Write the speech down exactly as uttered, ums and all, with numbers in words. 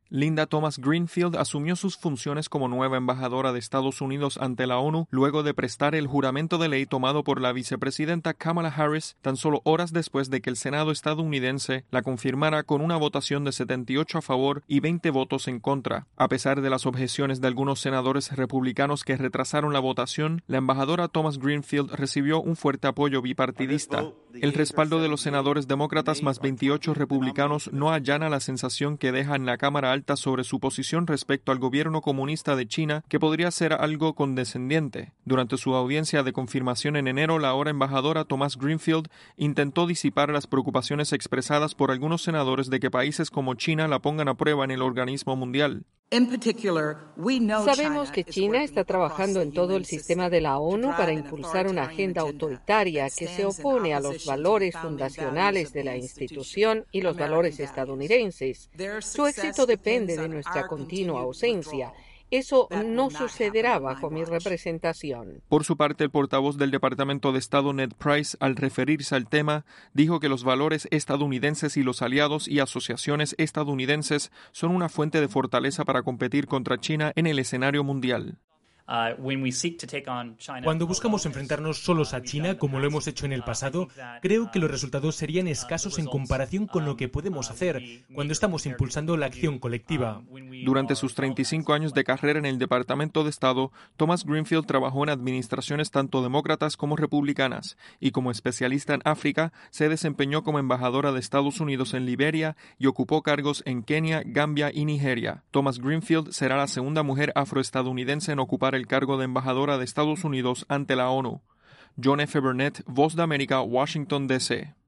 Linda Thomas Greenfield asumió sus funciones como nueva embajadora de Estados Unidos ante la ONU luego de prestar el juramento de ley tomado por la vicepresidenta Kamala Harris tan solo horas después de que el Senado estadounidense la confirmara con una votación de setenta y ocho a favor y veinte votos en contra. A pesar de las objeciones de algunos senadores republicanos que retrasaron la votación, la embajadora Thomas Greenfield recibió un fuerte apoyo bipartidista. El respaldo de los senadores demócratas más veintiocho republicanos no allana la sensación que deja en la Cámara Alta sobre su posición respecto al gobierno comunista de China, que podría ser algo condescendiente. Durante su audiencia de confirmación en enero, la ahora embajadora Thomas Greenfield intentó disipar las preocupaciones expresadas por algunos senadores de que países como China la pongan a prueba en el organismo mundial. Sabemos que China está trabajando en todo el sistema de la ONU para impulsar una agenda autoritaria que se opone a los valores fundacionales de la institución y los valores estadounidenses. Su éxito depende de nuestra continua ausencia. Eso no sucederá bajo mi representación. Por su parte, el portavoz del Departamento de Estado, Ned Price, al referirse al tema, dijo que los valores estadounidenses y los aliados y asociaciones estadounidenses son una fuente de fortaleza para competir contra China en el escenario mundial. Cuando buscamos enfrentarnos solos a China, como lo hemos hecho en el pasado, creo que los resultados serían escasos en comparación con lo que podemos hacer cuando estamos impulsando la acción colectiva. Durante sus treinta y cinco años de carrera en el Departamento de Estado, Thomas Greenfield trabajó en administraciones tanto demócratas como republicanas, y como especialista en África, se desempeñó como embajadora de Estados Unidos en Liberia y ocupó cargos en Kenia, Gambia y Nigeria. Thomas Greenfield será la segunda mujer afroestadounidense en ocupar el el cargo de embajadora de Estados Unidos ante la ONU. John F. Burnett, Voz de América, Washington, D C